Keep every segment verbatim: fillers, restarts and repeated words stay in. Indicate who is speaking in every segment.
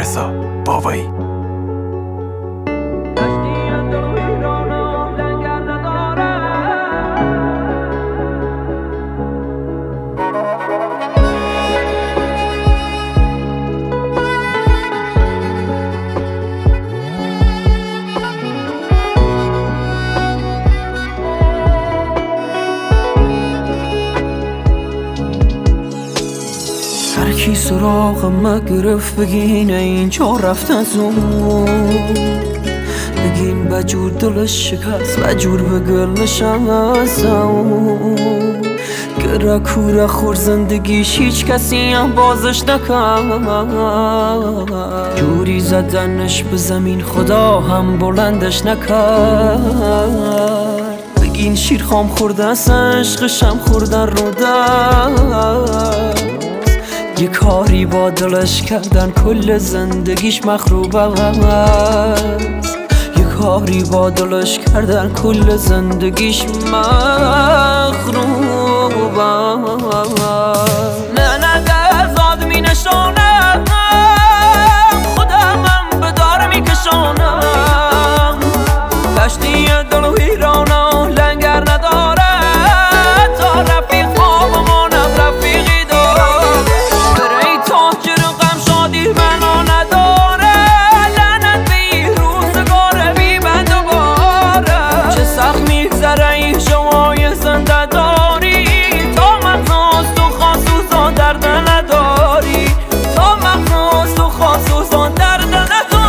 Speaker 1: علیرضا بابایی.
Speaker 2: هرکی سراغ ما گرفت بگین اینجا رفت از اون، بگین بجور دلش شکست بجور به گلش از اون. گره کوره خور زندگیش هیچ کسی هم بازش نکرد، جوری زدنش به زمین خدا هم بلندش نکرد. بگین شیر خام خورده از عشقشم خوردن رو دست، یه کاری با دلش کردن کل زندگیش مخروب است. یه کاری با دلش کردن کل زندگیش مخروب است. نه نه دزاد می نشانم خودم هم به دار می کشانم، کشتی دل و ویرانم لنگر نداره تا رفیق خوابمانم رفیقی دار. منو نداره لعنت به این روزگار بی بند و باره. چه سخت میگذره این شمای زنده داری، تا مغز تو خاصوزان درد نداری، تا مغز تو خاصوزان درد نداری.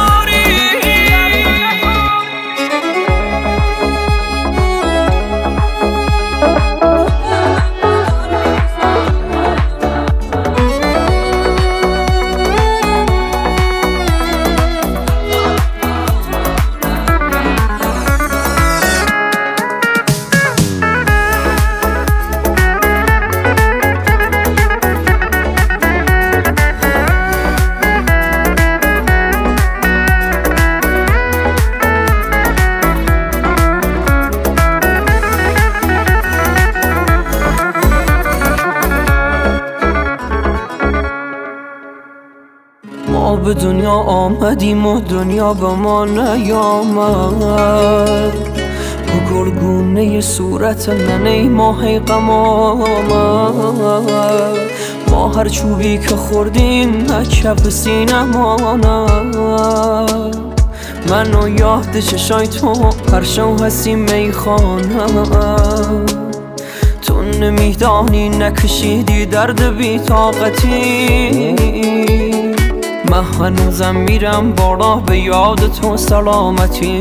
Speaker 2: ما به دنیا آمدیم و دنیا به ما نیامد، با گلگونه صورت ننه ماه غم آمد. ما هر چوبی که خوردیم کف سینه ماند، منو یاد چشای تو پرشو هستی میخانم. تو نمیدانی نکشیدی درد بی طاقتی، من هنوزم میرم بالا به یاد تو سلامتی.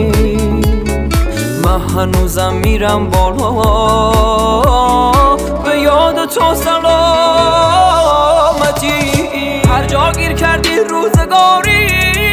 Speaker 2: من هنوزم میرم بالا به یاد تو سلامتی. هر جا گیر کردی روزگاری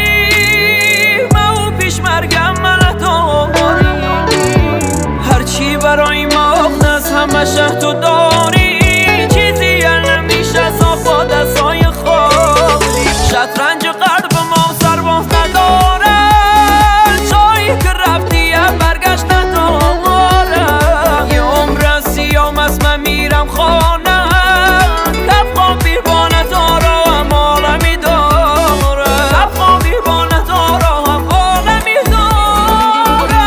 Speaker 2: من پیش مرگم من داری، هرچی برای مغنز همه شه تو داری. چیزی نمیشه صاف با دستای خالی، شطرنج قلب ما سرباز نداره، جایی که رفتی هم برگشت نداره. یه عمر سیام از من میرم خانه، لبخان بیربانه داره هم عالمی داره، لبخان بیربانه داره هم عالمی داره.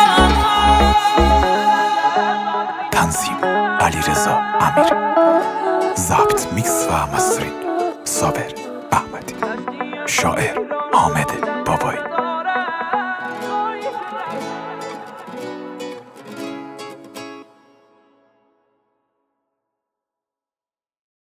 Speaker 1: تنظیم علیرضا امیر، ضبط میکس و مسترینگ صابر احمدی، شاعر حامد